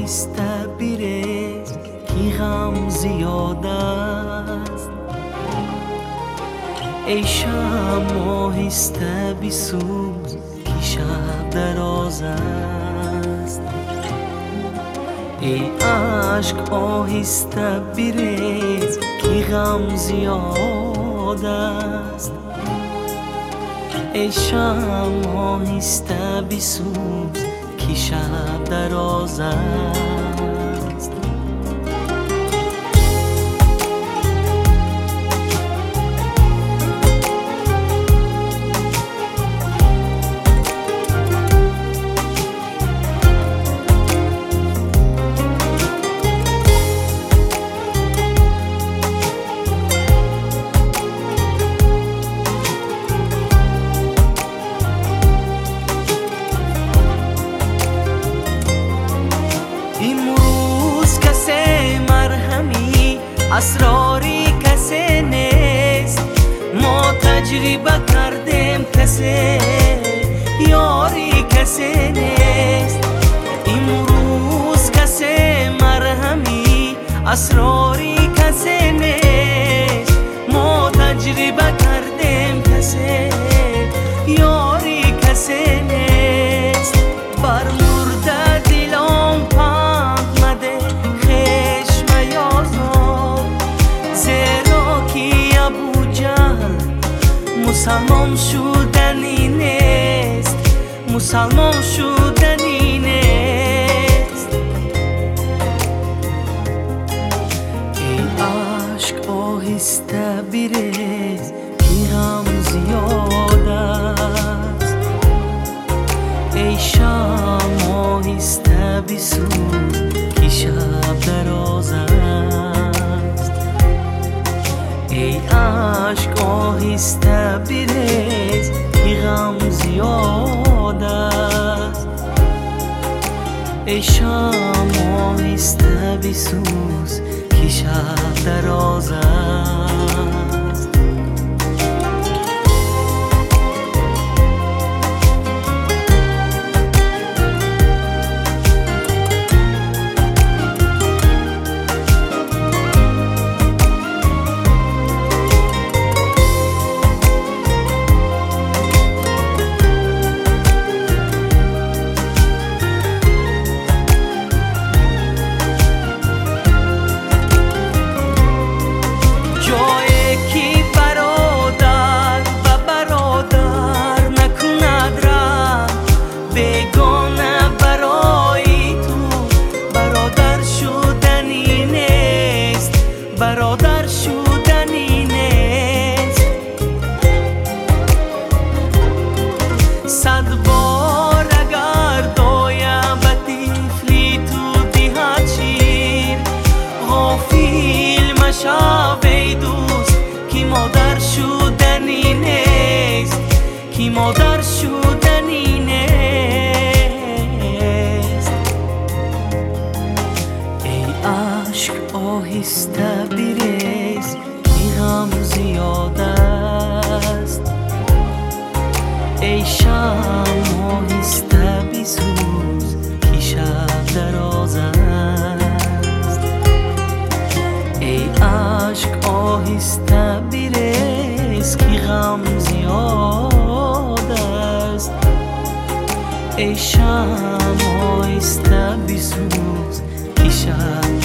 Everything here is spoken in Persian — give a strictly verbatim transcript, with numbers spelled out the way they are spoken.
آهسته بیریز کی غم زیاد است. ای شمع آهسته بسوز کی شب دراز است. ای عشق آهسته بریز کی غم زیاد است. ای شمع آهسته بسوز کی شب دراز است. اسراری کسی نیست، ما تجربه کردیم کسی یاری کسی نیست. امروز کسی مرهمی اسراری کسی نیست، ما تجربه کردیم کسی یاری کسی نیست. بر مرده دلم پند مده خشم یازم، زیرا کی ابو جهل مسلمان شدنی نیست، مسلمان شدنی نیست. ای عشق آهسته بریز کی غم زیاد است. ای شمع آهسته بسوز کی شب دراز است. ای عشق آهسته بریز کی غم زیاد است. ای شمع آهسته بسوز کی شب دراز است. برادر شدنی نیست. صد بار اگر دایم به طفلی تو دهد شیر، غافل مشو ای دوست که مادر شدنی نیست، که مادر شدنی نیست. ای عشق آهسته بریز کی غم زیاد است. ای شمع آهسته بسوز کی شب دراز است. ای عشق آهسته بریز کی غم زیاد است. ای شمع آهسته بسوز کی شب